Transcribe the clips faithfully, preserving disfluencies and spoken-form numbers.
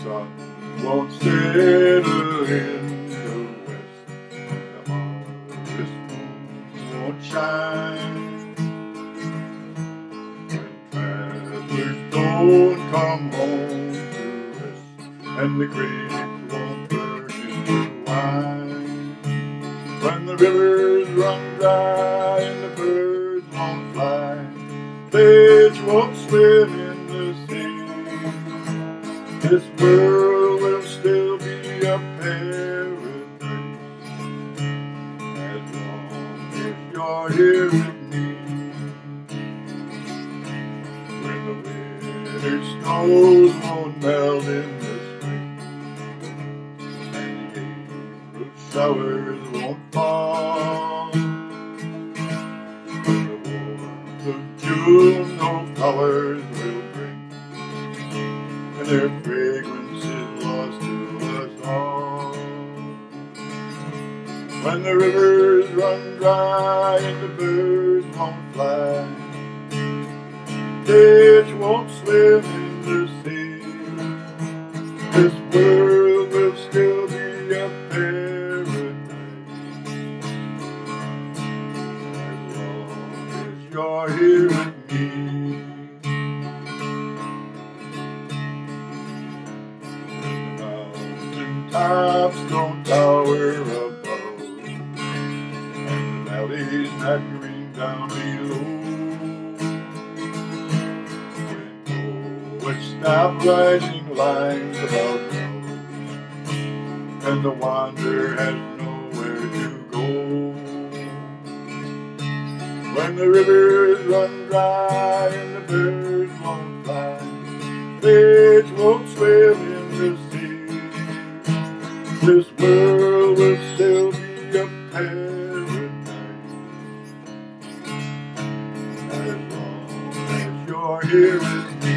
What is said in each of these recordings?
sun won't settle in the west, and the harvest moon won't shine. When travelers don't come home to rest, and the grapes won't turn into wine. When the rivers run dry and the birds won't fly, fish won't swim in the sea, this world will still be a paradise as long as you're here with me. When the winter snows won't melt in the spring, and the April showers won't fall, when the warmth of June no flowers will bring, and their fragrance is lost to us all. When the rivers run dry and the birds won't fly, fish won't swim in the sea, this world will still be a paradise as long as you're here with me. Tops don't tower above, and the valleys not green down below. When poets stop writing lines about love, and the wanderer has nowhere to go. When the rivers run dry and the birds won't fly, fish won't swim in the sea, this world will still be a paradise as long as you're here with me.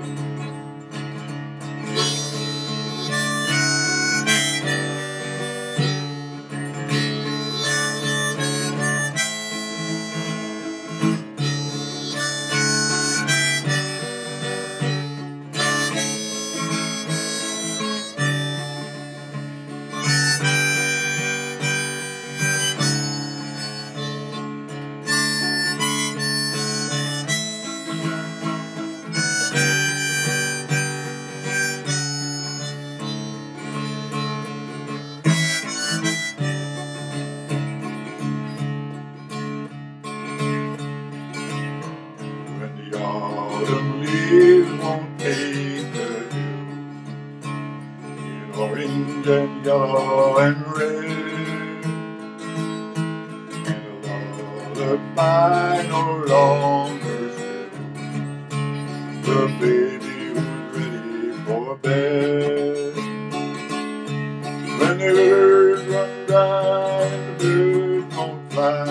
The autumn leaves won't paint the hills in orange and yellow and red, and the lullaby no longer spills, the baby was ready for bed. When the rivers run dry and the birds won't fly,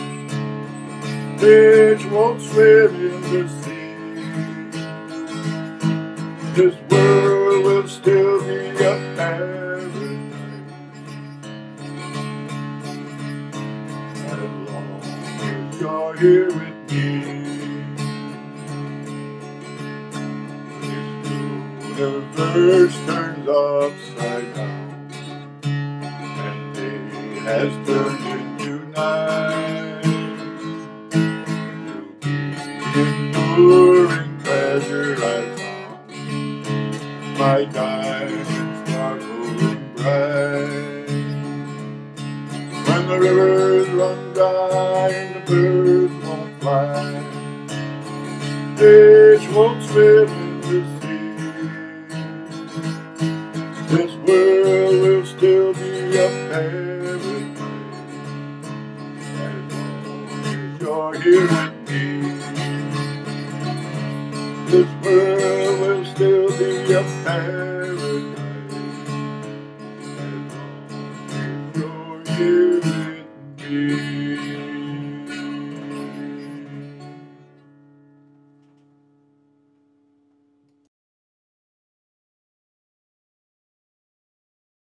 fish won't swim in the sea, this world will still be a paradise as long as you're here with me. This universe turns upside down, and day has turned into night. Enduring pleasure I found, my diamond sparkling bright. When the rivers run dry and the birds won't fly, fish won't swim in the sea, this world will still be a paradise as long as you're here with me. This world will still be a paradise